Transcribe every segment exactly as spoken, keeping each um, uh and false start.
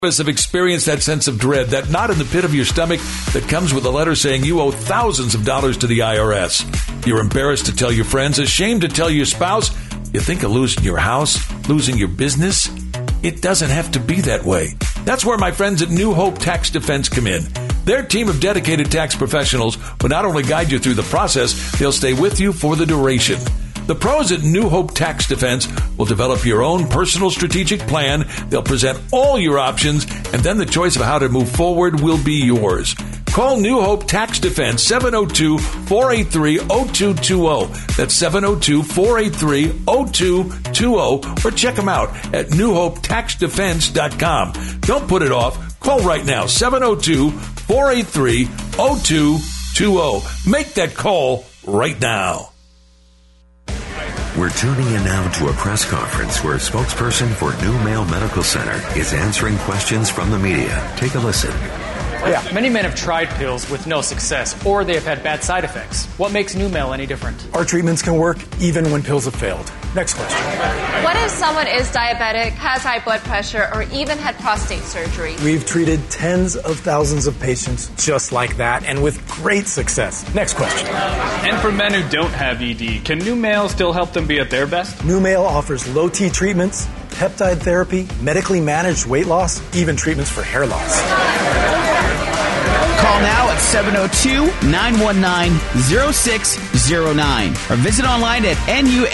have experienced that sense of dread, that knot in the pit of your stomach that comes with a letter saying you owe thousands of dollars to the I R S. You're embarrassed to tell your friends, ashamed to tell your spouse. You think of losing your house, losing your business? It doesn't have to be that way. That's where my friends at New Hope Tax Defense come in. Their team of dedicated tax professionals will not only guide you through the process, they'll stay with you for the duration. The pros at New Hope Tax Defense will develop your own personal strategic plan. They'll present all your options, and then the choice of how to move forward will be yours. Call New Hope Tax Defense, seven oh two, four eight three, oh two two oh. That's seven oh two, four eight three, oh two two oh. Or check them out at new hope tax defense dot com. Don't put it off. Call right now, seven oh two, four eight three, oh two two oh. Make that call right now. We're tuning in now to a press conference where a spokesperson for New Mail Medical Center is answering questions from the media. Take a listen. Yeah, many men have tried pills with no success, or they have had bad side effects. What makes New Mail any different? Our treatments can work even when pills have failed. Next question. What if someone is diabetic, has high blood pressure, or even had prostate surgery? We've treated tens of thousands of patients just like that, and with great success. Next question. And for men who don't have E D, can New Mail still help them be at their best? New Mail offers low-T treatments, peptide therapy, medically managed weight loss, even treatments for hair loss. Call now at seven oh two, nine one nine, oh six oh nine or visit online at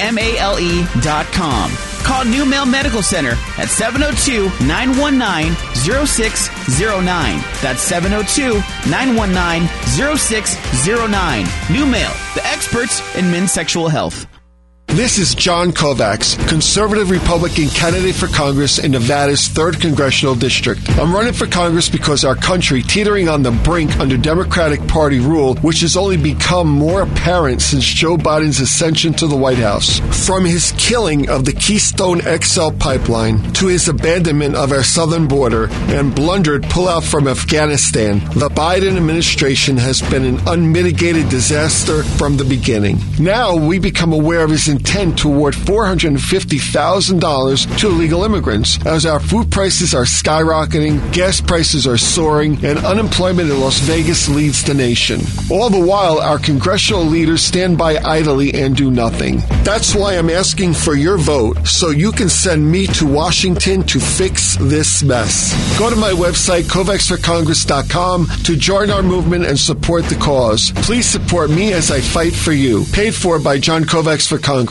numale dot com. Call New Mail Medical Center at seven oh two, nine one nine, oh six oh nine. That's seven oh two, nine one nine, oh six oh nine. New Mail, the experts in men's sexual health. This is John Kovacs, conservative Republican candidate for Congress in Nevada's third Congressional District. I'm running for Congress because our country, teetering on the brink under Democratic Party rule, which has only become more apparent since Joe Biden's ascension to the White House. From his killing of the Keystone X L pipeline to his abandonment of our southern border and blundered pullout from Afghanistan, the Biden administration has been an unmitigated disaster from the beginning. Now we become aware of his intent to award four hundred fifty thousand dollars to illegal immigrants as our food prices are skyrocketing, gas prices are soaring, and unemployment in Las Vegas leads the nation. All the while, our congressional leaders stand by idly and do nothing. That's why I'm asking for your vote so you can send me to Washington to fix this mess. Go to my website, kovacs for congress dot com, to join our movement and support the cause. Please support me as I fight for you. Paid for by John Kovacs for Congress.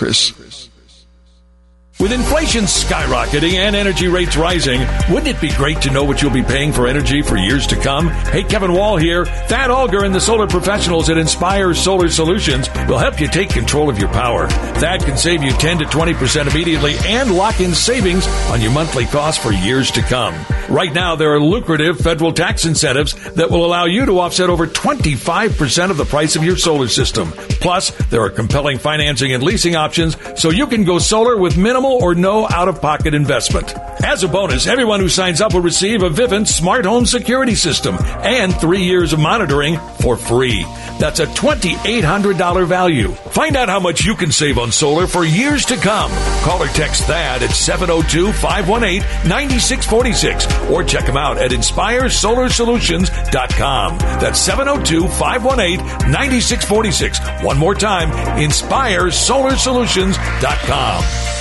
With inflation skyrocketing and energy rates rising, wouldn't it be great to know what you'll be paying for energy for years to come? Hey, Kevin Wall here. Thad Alger and the solar professionals at Inspire Solar Solutions will help you take control of your power. Thad can save you ten to twenty percent immediately and lock in savings on your monthly costs for years to come. Right now, there are lucrative federal tax incentives that will allow you to offset over twenty-five percent of the price of your solar system. Plus, there are compelling financing and leasing options so you can go solar with minimal or no out-of-pocket investment. As a bonus, everyone who signs up will receive a Vivint smart home security system and three years of monitoring for free. That's a twenty-eight hundred dollars value. Find out how much you can save on solar for years to come. Call or text Thad at seven oh two, five one eight, nine six four six or check them out at inspire solar solutions dot com. That's seven oh two, five one eight, nine six four six. One more time, inspire solar solutions dot com.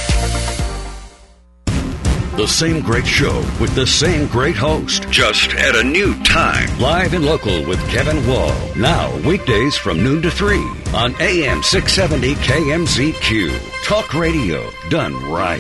The same great show with the same great host, just at a new time. Live and local with Kevin Wall. Now, weekdays from noon to three on A M six seventy K M Z Q. Talk radio done right.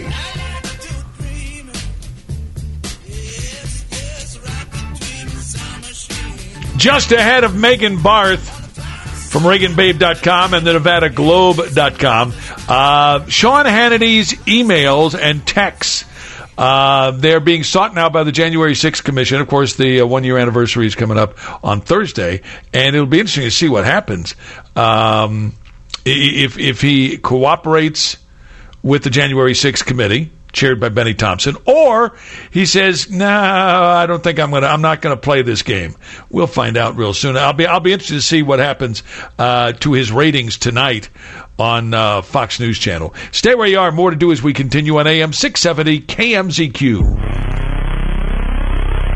Just ahead of Megan Barth from Reagan Babe dot com and the Nevada Globe dot com. Uh, Sean Hannity's emails and texts. Uh, they're being sought now by the January sixth Commission. Of course, the uh, one-year anniversary is coming up on Thursday, and it'll be interesting to see what happens. Um, if if he cooperates with the January sixth Committee, chaired by Benny Thompson, or he says, "No, nah, I don't think I'm gonna. I'm not gonna play this game." We'll find out real soon. I'll be I'll be interested to see what happens uh, to his ratings tonight on uh, Fox News Channel. Stay where you are. More to do as we continue on A M six seventy K M Z Q.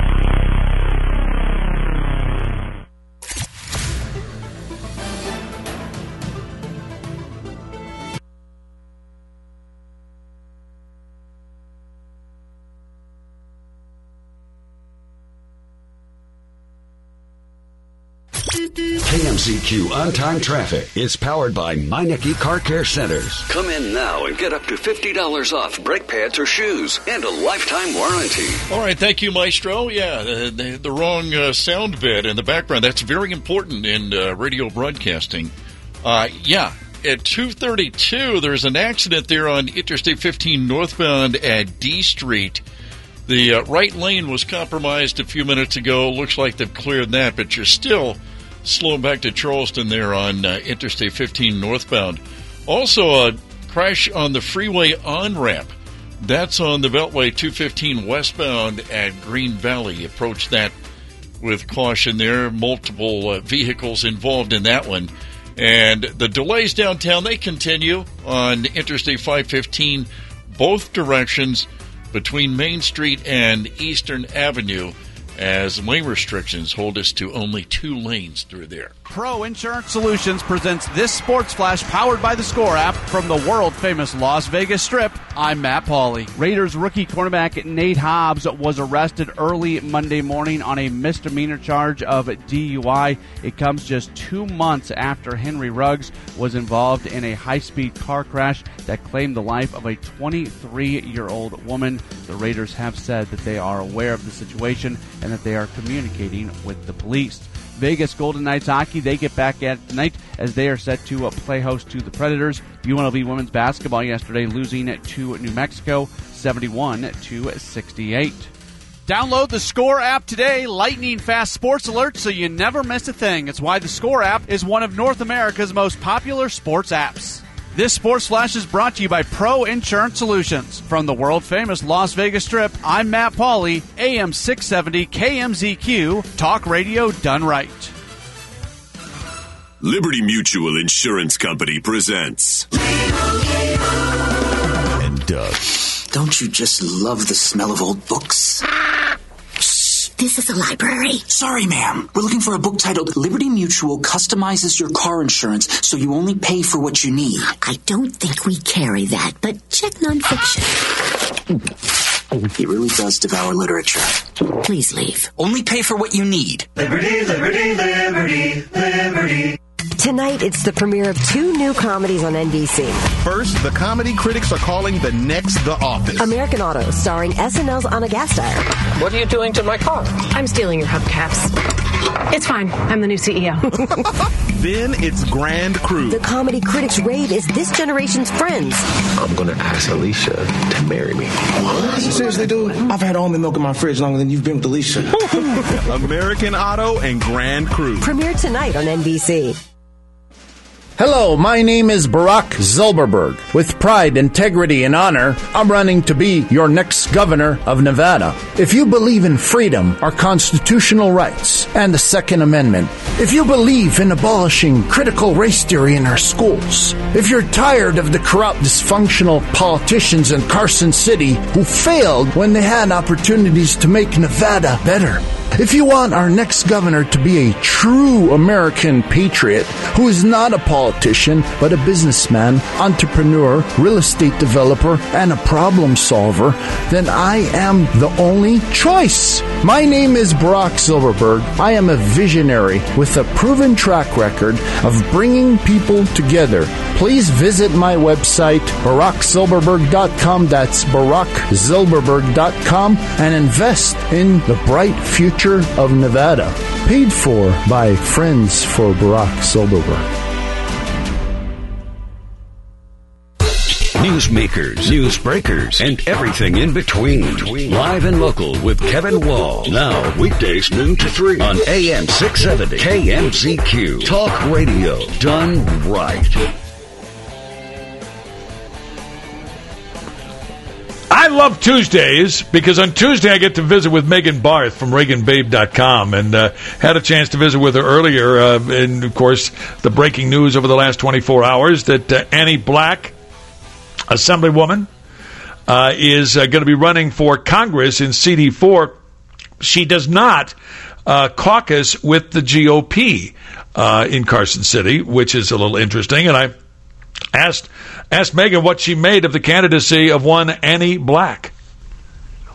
K M Z Q On-Time Traffic is powered by Meineke Car Care Centers. Come in now and get up to fifty dollars off brake pads or shoes and a lifetime warranty. All right, thank you, Maestro. Yeah, the, the, the wrong uh, sound bed in the background. That's very important in uh, radio broadcasting. Uh, yeah, at two thirty-two, there's an accident there on Interstate fifteen northbound at D Street. The uh, right lane was compromised a few minutes ago. Looks like they've cleared that, but you're still slowing back to Charleston there on uh, Interstate fifteen northbound. Also, a crash on the freeway on-ramp. That's on the Beltway two fifteen westbound at Green Valley. Approach that with caution there. Multiple uh, vehicles involved in that one. And the delays downtown, they continue on Interstate five fifteen, both directions between Main Street and Eastern Avenue, as lane restrictions hold us to only two lanes through there. Pro Insurance Solutions presents this Sports Flash powered by the Score app from the world-famous Las Vegas Strip. I'm Matt Pauley. Raiders rookie cornerback Nate Hobbs was arrested early Monday morning on a misdemeanor charge of D U I. It comes just two months after Henry Ruggs was involved in a high-speed car crash that claimed the life of a twenty-three-year-old woman. The Raiders have said that they are aware of the situation and that they are communicating with the police. Vegas Golden Knights hockey, they get back at tonight as they are set to uh, play host to the Predators. U N L V women's basketball yesterday losing to New Mexico seventy-one to sixty-eight. Download the Score app today. Lightning fast sports alerts so you never miss a thing. It's why the Score app is one of North America's most popular sports apps. This Sports Flash is brought to you by Pro Insurance Solutions. From the world-famous Las Vegas Strip, I'm Matt Pauley, A M six seventy K M Z Q, Talk Radio done right. Liberty Mutual Insurance Company presents... And Doug. Don't you just love the smell of old books? This is a library. Sorry, ma'am. We're looking for a book titled Liberty Mutual Customizes Your Car Insurance so you only pay for what you need. I don't think we carry that, but check nonfiction. He really does devour literature. Please leave. Only pay for what you need. Liberty, liberty, liberty, liberty. Tonight, it's the premiere of two new comedies on N B C. First, the comedy critics are calling the next The Office. American Auto, starring S N L's Anna Gasteyer. What are you doing to my car? I'm stealing your hubcaps. It's fine. I'm the new C E O. Then it's Grand Crew. The comedy critics rave is this generation's Friends. I'm going to ask Alicia to marry me. What? Seriously, dude? I've had almond milk in my fridge longer than you've been with Alicia. American Auto and Grand Crew. Premiere tonight on N B C. Hello, my name is Barack Zilberberg. With pride, integrity, and honor, I'm running to be your next governor of Nevada. If you believe in freedom, our constitutional rights, and the Second Amendment, if you believe in abolishing critical race theory in our schools, if you're tired of the corrupt, dysfunctional politicians in Carson City who failed when they had opportunities to make Nevada better, if you want our next governor to be a true American patriot who is not a politician but a businessman, entrepreneur, real estate developer, and a problem solver, then I am the only choice. My name is Barack Zilberberg. I am a visionary with a proven track record of bringing people together. Please visit my website, barack zilberberg dot com. That's barack zilberberg dot com, and invest in the bright future of Nevada. Paid for by Friends for Barack Zilberberg. Newsmakers, newsbreakers, and everything in between. Live and local with Kevin Wall. Now, weekdays noon to three on A M six seventy K M Z Q. Talk Radio done right. I love Tuesdays because on Tuesday I get to visit with Megan Barth from Reagan Babe dot com, and uh, had a chance to visit with her earlier. Uh, and, of course, the breaking news over the last twenty-four hours that uh, Annie Black, Assemblywoman, uh, is uh, going to be running for Congress in C D four. She does not uh, caucus with the G O P uh, in Carson City, which is a little interesting. And I asked asked Megan what she made of the candidacy of one Annie Black.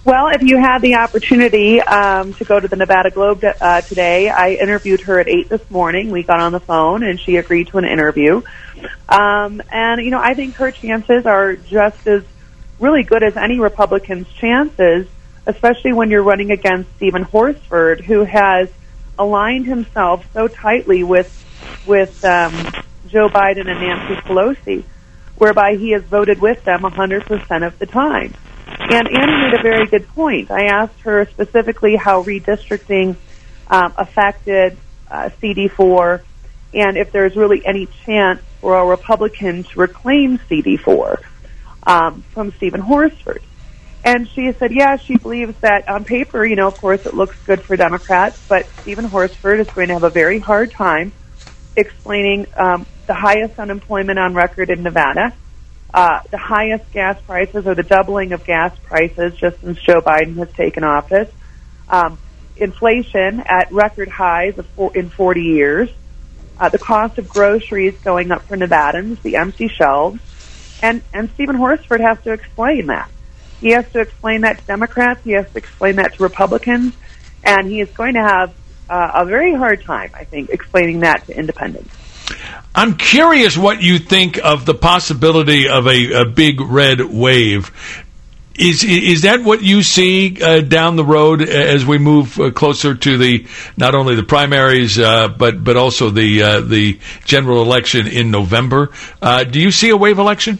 Well, if you had the opportunity um, to go to the Nevada Globe uh, today, I interviewed her at eight this morning. We got on the phone, and she agreed to an interview. Um, and, you know, I think her chances are just as really good as any Republican's chances, especially when you're running against Stephen Horsford, who has aligned himself so tightly with, with um, Joe Biden and Nancy Pelosi, whereby he has voted with them one hundred percent of the time. And Annie made a very good point. I asked her specifically how redistricting um, affected uh, C D four and if there's really any chance for a Republican to reclaim C D four um, from Stephen Horsford. And she said, yeah, she believes that on paper, you know, of course it looks good for Democrats, but Stephen Horsford is going to have a very hard time explaining um, the highest unemployment on record in Nevada, Uh, the highest gas prices, or the doubling of gas prices just since Joe Biden has taken office, um, inflation at record highs of four, in forty years, uh, the cost of groceries going up for Nevadans, the empty shelves, and, and Stephen Horsford has to explain that. He has to explain that to Democrats, he has to explain that to Republicans, and he is going to have uh, a very hard time, I think, explaining that to independents. I'm curious what you think of the possibility of a, a big red wave. Is is that what you see uh, down the road as we move uh, closer to the not only the primaries uh, but but also the uh, the general election in November? Uh, do you see a wave election?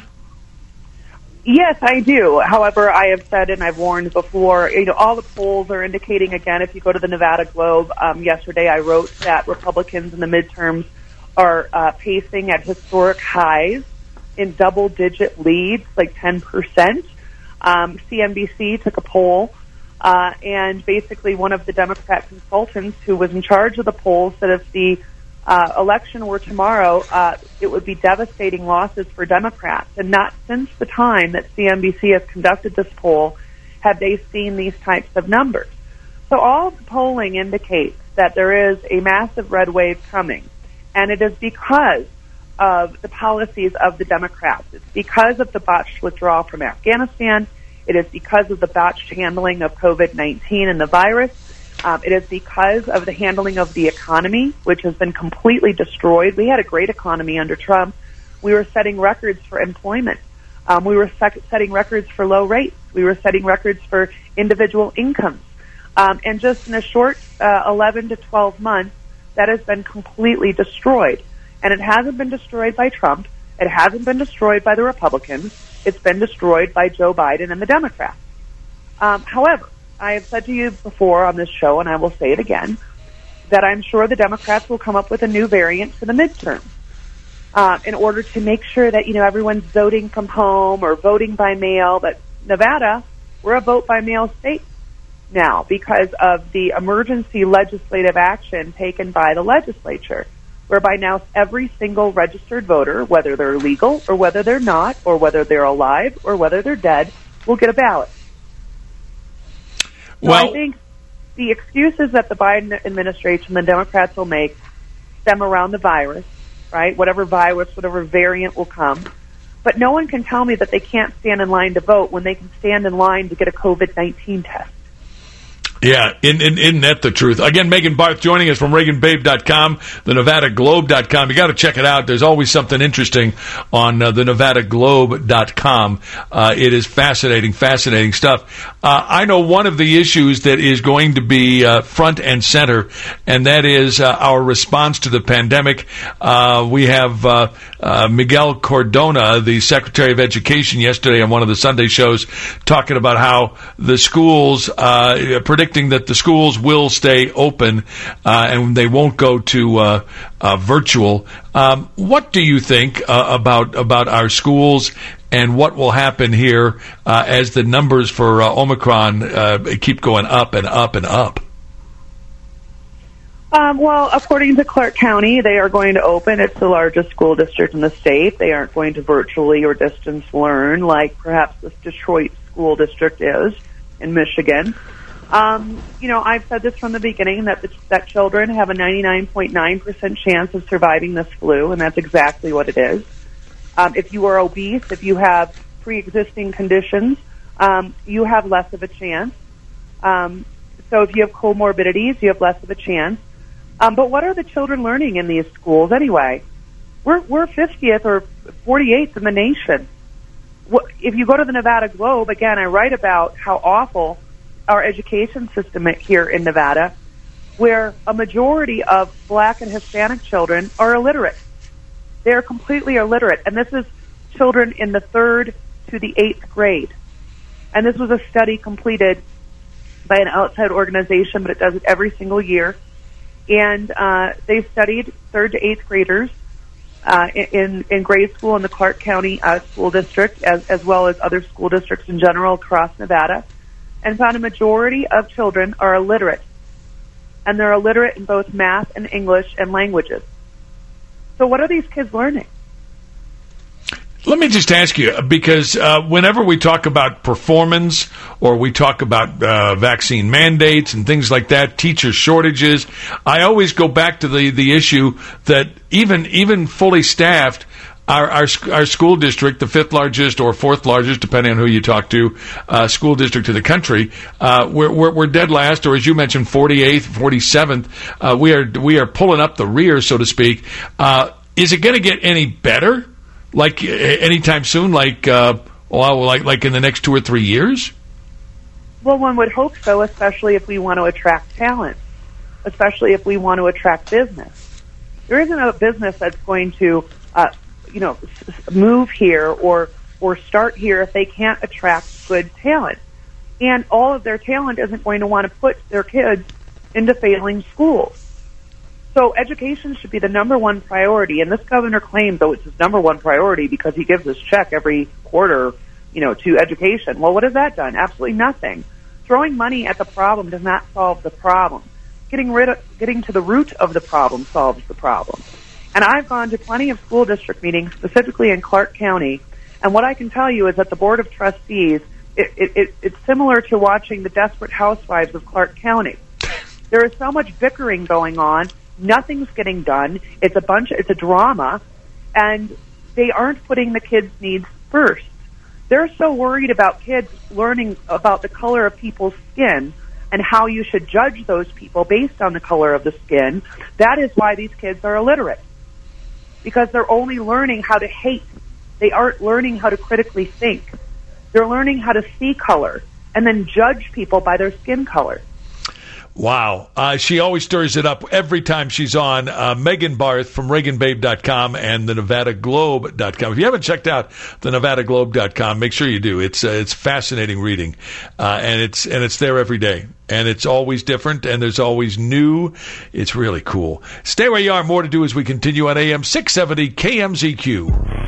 Yes, I do. However, I have said and I've warned before, you know, all the polls are indicating, again, if you go to the Nevada Globe, um, yesterday I wrote that Republicans in the midterms are uh, pacing at historic highs in double-digit leads, like ten percent. Um, C N B C took a poll, uh, and basically one of the Democrat consultants who was in charge of the poll said if the uh, election were tomorrow, uh, it would be devastating losses for Democrats. And not since the time that C N B C has conducted this poll have they seen these types of numbers. So all the polling indicates that there is a massive red wave coming. And it is because of the policies of the Democrats. It's because of the botched withdrawal from Afghanistan. It is because of the botched handling of COVID nineteen and the virus. Um, it is because of the handling of the economy, which has been completely destroyed. We had a great economy under Trump. We were setting records for employment. Um, we were sec- setting records for low rates. We were setting records for individual incomes. Um, and just in a short uh, eleven to twelve months, that has been completely destroyed. And it hasn't been destroyed by Trump. It hasn't been destroyed by the Republicans. It's been destroyed by Joe Biden and the Democrats. Um, however, I have said to you before on this show, and I will say it again, that I'm sure the Democrats will come up with a new variant for the midterm uh, in order to make sure that, you know, everyone's voting from home or voting by mail. But Nevada, we're a vote-by-mail state now because of the emergency legislative action taken by the legislature, whereby now every single registered voter, whether they're legal or whether they're not, or whether they're alive or whether they're dead, will get a ballot. So well, I think the excuses that the Biden administration, the Democrats will make, stem around the virus, right? Whatever virus, whatever variant will come. But no one can tell me that they can't stand in line to vote when they can stand in line to get a COVID nineteen test. Yeah, in, in, isn't that the truth? Again, Megan Barth joining us from Reagan Babe dot com, the Nevada Globe dot com. You got to check it out. There's always something interesting on uh, the Nevada Globe dot com. Uh, it is fascinating, fascinating stuff. Uh, I know one of the issues that is going to be uh, front and center, and that is uh, our response to the pandemic. Uh, we have uh, uh, Miguel Cardona, the Secretary of Education, yesterday on one of the Sunday shows, talking about how the schools uh, predict that the schools will stay open uh, and they won't go to uh, uh, virtual. Um, what do you think uh, about about our schools and what will happen here uh, as the numbers for uh, Omicron uh, keep going up and up and up? Um, well, according to Clark County, they are going to open. It's the largest school district in the state. They aren't going to virtually or distance learn like perhaps this Detroit school district is in Michigan. Um, you know, I've said this from the beginning, that the, that children have a ninety-nine point nine percent chance of surviving this flu, and that's exactly what it is. Um, if you are obese, if you have pre-existing conditions, um, you have less of a chance. Um, so if you have comorbidities, you have less of a chance. Um, but what are the children learning in these schools anyway? We're, we're fiftieth or forty-eighth in the nation. If you go to the Nevada Globe, again, I write about how awful our education system here in Nevada, where a majority of black and Hispanic children are illiterate. They are completely illiterate. And this is children in the third to the eighth grade. And this was a study completed by an outside organization, but it does it every single year. And uh, they studied third to eighth graders uh, in, in grade school in the Clark County uh, School District, as, as well as other school districts in general across Nevada, and found a majority of children are illiterate. And they're illiterate in both math and English and languages. So what are these kids learning? Let me just ask you, because uh, whenever we talk about performance or we talk about uh, vaccine mandates and things like that, teacher shortages, I always go back to the, the issue that even even fully staffed, our, our our school district, the fifth largest or fourth largest, depending on who you talk to, uh, school district in the country, uh, we're, we're we're dead last, or as you mentioned, forty-eighth, forty-seventh. Uh, we are we are pulling up the rear, so to speak. Uh, is it going to get any better? Like anytime soon, like uh, well, like like in the next two or three years? Well, one would hope so, especially if we want to attract talent, especially if we want to attract business. There isn't a business that's going to, uh, you know, move here or or start here if they can't attract good talent, and all of their talent isn't going to want to put their kids into failing schools. So education should be the number one priority, and this governor claims, though, it's his number one priority because he gives this check every quarter, you know, to education. Well, what has that done? Absolutely nothing. Throwing money at the problem does not solve the problem. Getting rid of, getting to the root of the problem solves the problem. And I've gone to plenty of school district meetings, specifically in Clark County, and what I can tell you is that the Board of Trustees, it, it, it, it's similar to watching the Desperate Housewives of Clark County. There is so much bickering going on. Nothing's getting done. It's a bunch, it's a drama, and they aren't putting the kids' needs first. They're so worried about kids learning about the color of people's skin and how you should judge those people based on the color of the skin. That is why these kids are illiterate, because they're only learning how to hate. They aren't learning how to critically think. They're learning how to see color and then judge people by their skin color. Wow. Uh, she always stirs it up every time she's on. Uh, Megan Barth from Reagan Babe dot com and the Nevada Globe dot com. If you haven't checked out the Nevada Globe dot com, make sure you do. It's uh, it's fascinating reading, uh, and it's and it's there every day, and it's always different, and there's always new. It's really cool. Stay where you are. More to do as we continue on A M six seventy K M Z Q.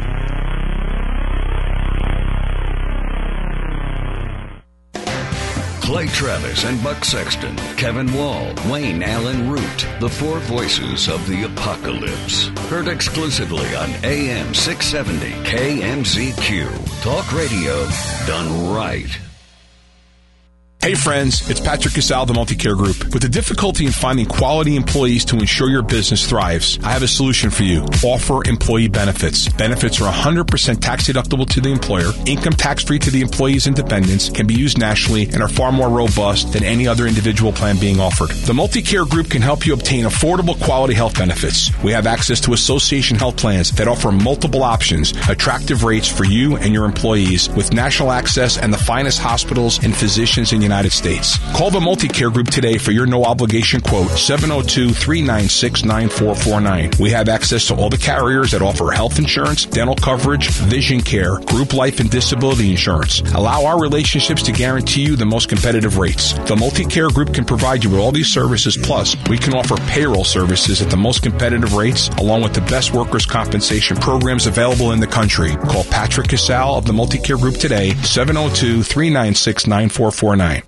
Clay Travis and Buck Sexton, Kevin Wall, Wayne Allen Root, the four voices of the apocalypse. Heard exclusively on A M six seventy K M Z Q. Talk radio done right. Hey friends, it's Patrick Casal of the Multicare Group. With the difficulty in finding quality employees to ensure your business thrives, I have a solution for you. Offer employee benefits. Benefits are one hundred percent tax deductible to the employer, income tax free to the employee's and dependents, can be used nationally, and are far more robust than any other individual plan being offered. The Multicare Group can help you obtain affordable quality health benefits. We have access to association health plans that offer multiple options, attractive rates for you and your employees, with national access and the finest hospitals and physicians in the United States. Call the Multicare Group today for your no-obligation quote, seven oh two, three nine six, nine four four nine. We have access to all the carriers that offer health insurance, dental coverage, vision care, group life and disability insurance. Allow our relationships to guarantee you the most competitive rates. The Multicare Group can provide you with all these services, plus we can offer payroll services at the most competitive rates, along with the best workers' compensation programs available in the country. Call Patrick Casal of the Multicare Group today, seven oh two, three nine six, nine four four nine.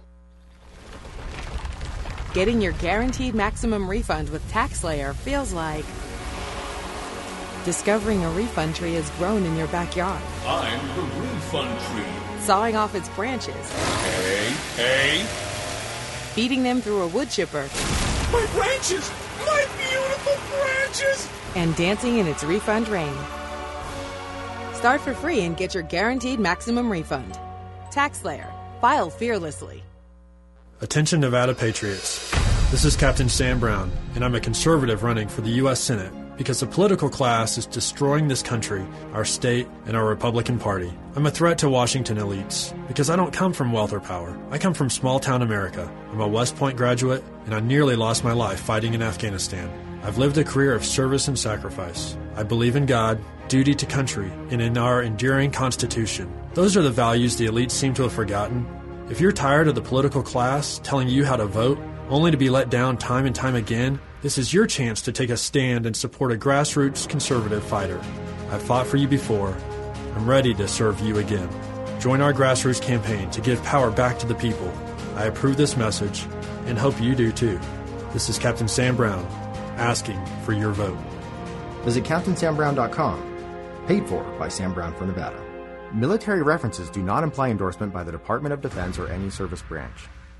Getting your guaranteed maximum refund with TaxSlayer feels like discovering a refund tree has grown in your backyard. I'm the refund tree. Sawing off its branches. Hey, hey. Feeding them through a wood chipper. My branches! My beautiful branches! And dancing in its refund rain. Start for free and get your guaranteed maximum refund. TaxSlayer. File fearlessly. Attention Nevada Patriots. This is Captain Sam Brown, and I'm a conservative running for the U S Senate because the political class is destroying this country, our state, and our Republican Party. I'm a threat to Washington elites because I don't come from wealth or power. I come from small-town America. I'm a West Point graduate, and I nearly lost my life fighting in Afghanistan. I've lived a career of service and sacrifice. I believe in God, duty to country, and in our enduring Constitution. Those are the values the elites seem to have forgotten. If you're tired of the political class telling you how to vote, only to be let down time and time again, this is your chance to take a stand and support a grassroots conservative fighter. I've fought for you before. I'm ready to serve you again. Join our grassroots campaign to give power back to the people. I approve this message and hope you do too. This is Captain Sam Brown, asking for your vote. Visit Captain Sam Brown dot com. Paid for by Sam Brown for Nevada. Military references do not imply endorsement by the Department of Defense or any service branch.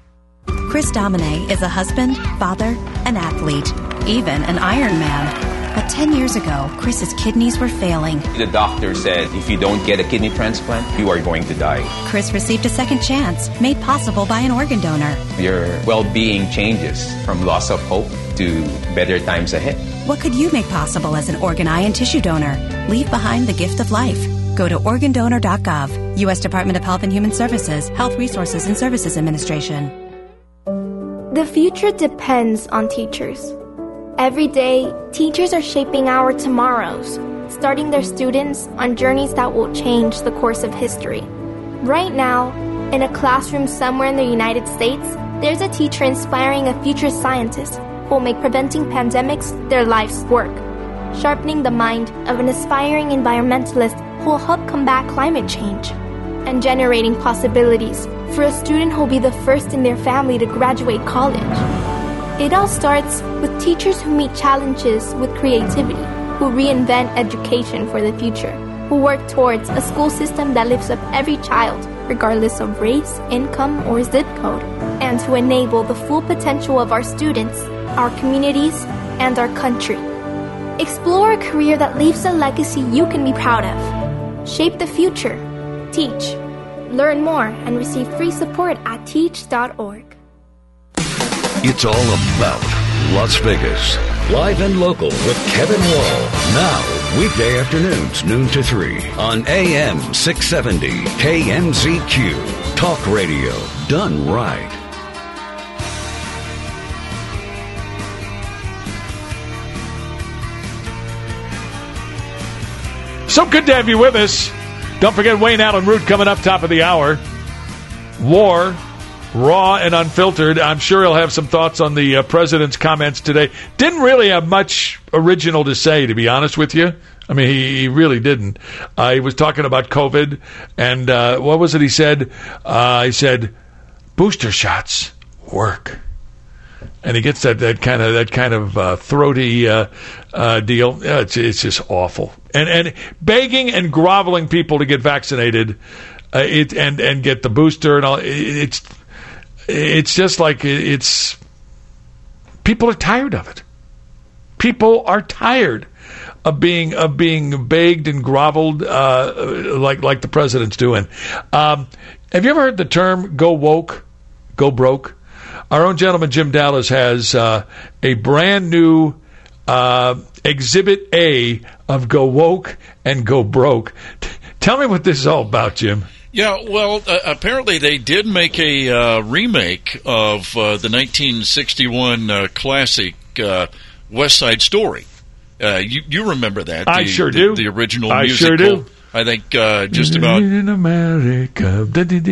Chris Domine is a husband, father, an athlete, even an Ironman. But ten years ago, Chris's kidneys were failing. The doctor said if you don't get a kidney transplant, you are going to die. Chris received a second chance, made possible by an organ donor. Your well-being changes from loss of hope to better times ahead. What could you make possible as an organ, eye, and tissue donor? Leave behind the gift of life. Go to organ donor dot gov, U S Department of Health and Human Services, Health Resources and Services Administration. The future depends on teachers. Every day, teachers are shaping our tomorrows, starting their students on journeys that will change the course of history. Right now, in a classroom somewhere in the United States, there's a teacher inspiring a future scientist who will make preventing pandemics their life's work, sharpening the mind of an aspiring environmentalist who will help combat climate change, and generating possibilities for a student who will be the first in their family to graduate college. It all starts with teachers who meet challenges with creativity, who reinvent education for the future, who work towards a school system that lifts up every child, regardless of race, income, or zip code, and to enable the full potential of our students, our communities, and our country. Explore a career that leaves a legacy you can be proud of. Shape the future. Teach. Learn more and receive free support at teach dot org. It's all about Las Vegas. Live and local with Kevin Wall. Now, weekday afternoons, noon to three on A M six seventy K M Z Q. Talk radio done right. So good to have you with us. Don't forget Wayne Allen Root coming up top of the hour. War, raw and unfiltered. I'm sure he'll have some thoughts on the uh, president's comments today. Didn't really have much original to say, to be honest with you. I mean, he, he really didn't. Uh, he was talking about COVID, and uh, what was it he said? Uh, he said, booster shots work. And he gets that, that kind of that kind of uh, throaty uh, uh, deal. Yeah, it's, it's just awful. And and begging and groveling people to get vaccinated, uh, it and, and get the booster and all. It, it's it's just like it's people are tired of it. People are tired of being of being begged and groveled uh, like like the president's doing. Um, have you ever heard the term "go woke, go broke"? Our own gentleman, Jim Dallas, has uh, a brand new uh, Exhibit A of Go Woke and Go Broke. T- tell me what this is all about, Jim. Yeah, well, uh, apparently they did make a uh, remake of uh, the nineteen sixty-one uh, classic uh, West Side Story. Uh, you, you remember that. The, I sure the, do. The original I musical. sure do. I think uh, just about in America.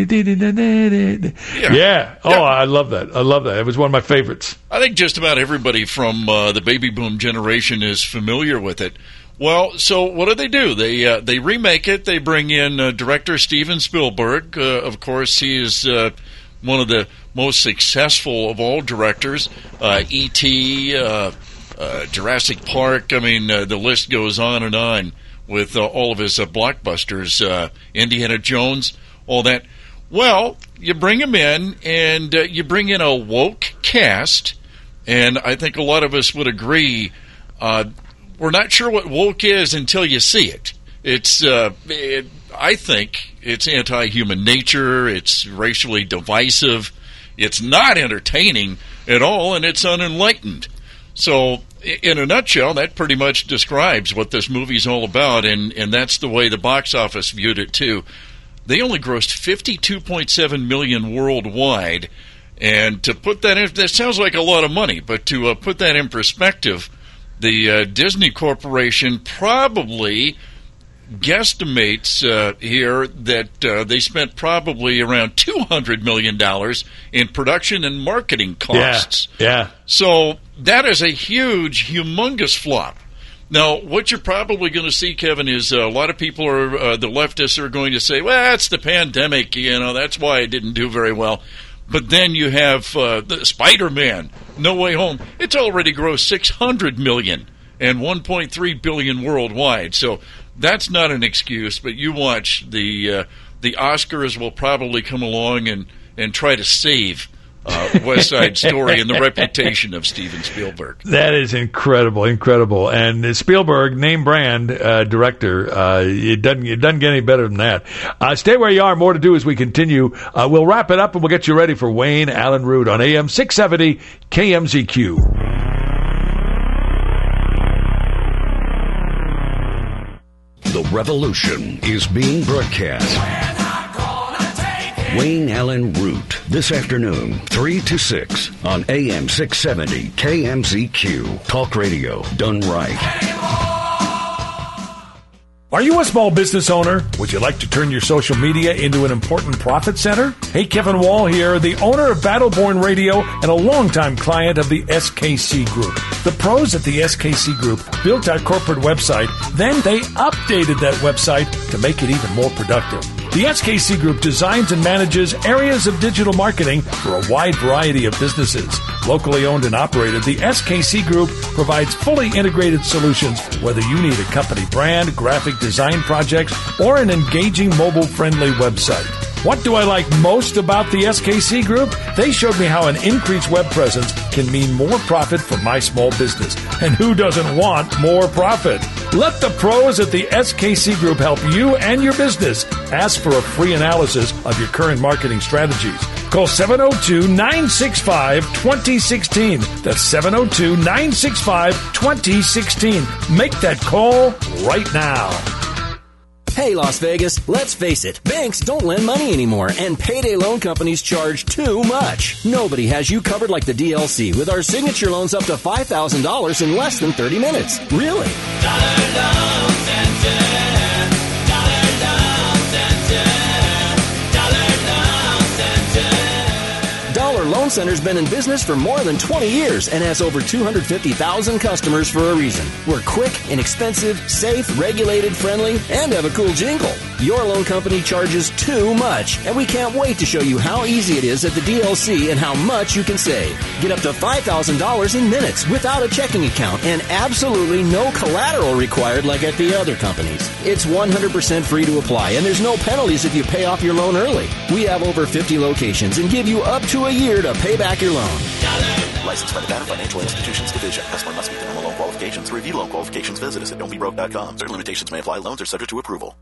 Yeah. yeah. Oh, yeah. I love that. I love that. It was one of my favorites. I think just about everybody from uh, the baby boom generation is familiar with it. Well, so what do they do? They uh, they remake it. They bring in uh, director Steven Spielberg. Uh, of course, he is uh, one of the most successful of all directors. Uh, E T, uh, uh, Jurassic Park. I mean, uh, the list goes on and on. With uh, all of his uh, blockbusters, uh, Indiana Jones, all that. Well, you bring him in, and uh, you bring in a woke cast, and I think a lot of us would agree, uh, we're not sure what woke is until you see it. It's, uh, it, I think it's anti-human nature. It's racially divisive. It's not entertaining at all, and it's unenlightened. So, in a nutshell, that pretty much describes what this movie's all about, and, and that's the way the box office viewed it, too. They only grossed fifty-two point seven million dollars worldwide, and to put that in, that sounds like a lot of money, but to uh, put that in perspective, the uh, Disney Corporation probably guesstimates uh, here that uh, they spent probably around two hundred million dollars in production and marketing costs. Yeah, yeah. So that is a huge, humongous flop. Now, what you're probably going to see, Kevin, is uh, a lot of people are, uh, the leftists are going to say, well, it's the pandemic, you know, that's why it didn't do very well. But then you have uh, the Spider-Man, No Way Home. It's already grossed six hundred million dollars and one point three billion dollars worldwide. So that's not an excuse, but you watch the uh, the Oscars will probably come along and, and try to save uh, West Side Story and the reputation of Steven Spielberg. That is incredible, incredible. And Spielberg, name brand uh, director, uh, it doesn't it doesn't get any better than that. Uh, stay where you are. More to do as we continue. Uh, we'll wrap it up and we'll get you ready for Wayne Allen Root on A M six seventy K M Z Q. The revolution is being broadcast. Wayne Allen Root, this afternoon, three to six on A M six seventy K M Z Q. Talk radio done right. Are you a small business owner? Would you like to turn your social media into an important profit center? Hey, Kevin Wall here, the owner of Battleborn Radio and a longtime client of the S K C Group. The pros at the S K C Group built our corporate website, then they updated that website to make it even more productive. The S K C Group designs and manages areas of digital marketing for a wide variety of businesses. Locally owned and operated, the S K C Group provides fully integrated solutions, whether you need a company brand, graphic design projects, or an engaging mobile-friendly website. What do I like most about the S K C Group? They showed me how an increased web presence can mean more profit for my small business. And who doesn't want more profit? Let the pros at the S K C Group help you and your business. Ask for a free analysis of your current marketing strategies. Call seven oh two, nine six five, two oh one six. That's seven oh two, nine six five, two oh one six. Make that call right now. Hey, Las Vegas, let's face it, banks don't lend money anymore, and payday loan companies charge too much. Nobody has you covered like the D L C with our signature loans up to five thousand dollars in less than thirty minutes. Really? Dollar Loan Center. Dollar Loan Center. Dollar Loan Center. Dollar Loan Center's been in business for more than twenty years and has over two hundred fifty thousand customers for a reason. We're quick, inexpensive, safe, regulated, friendly, and have a cool jingle. Your loan company charges too much, and we can't wait to show you how easy it is at the D L C and how much you can save. Get up to five thousand dollars in minutes without a checking account and absolutely no collateral required like at the other companies. It's one hundred percent free to apply, and there's no penalties if you pay off your loan early. We have over fifty locations and give you up to a year to pay back your loan. Licensed by the Nevada Financial Institutions Division. Customer must meet the normal loan qualifications. To review loan qualifications, visit us at don't be broke dot com. Certain limitations may apply. Loans are subject to approval.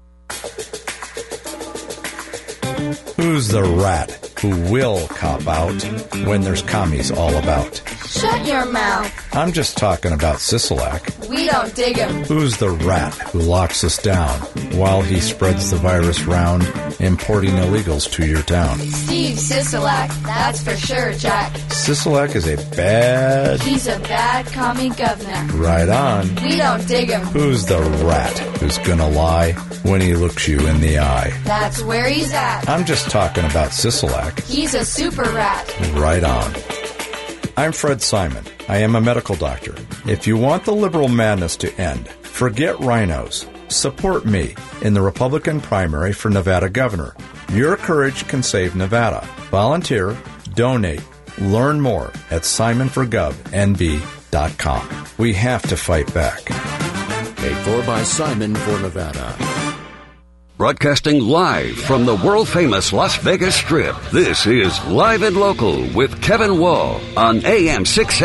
Who's the rat who will cop out when there's commies all about? Shut your mouth. I'm just talking about Sisolak. We don't dig him. Who's the rat who locks us down while he spreads the virus round, importing illegals to your town? Steve Sisolak, that's for sure, Jack. Sisolak is a bad... He's a bad commie governor. Right on. We don't dig him. Who's the rat who's gonna lie when he looks you in the eye? That's where he's at. I'm just talking about Sisolak. He's a super rat. Right on. I'm Fred Simon. I am a medical doctor. If you want the liberal madness to end, forget rhinos. Support me in the Republican primary for Nevada governor. Your courage can save Nevada. Volunteer, donate, learn more at simon for gov n b dot com. We have to fight back. Paid for by Simon for Nevada. Broadcasting live from the world-famous Las Vegas Strip, this is Live and Local with Kevin Wall on A M six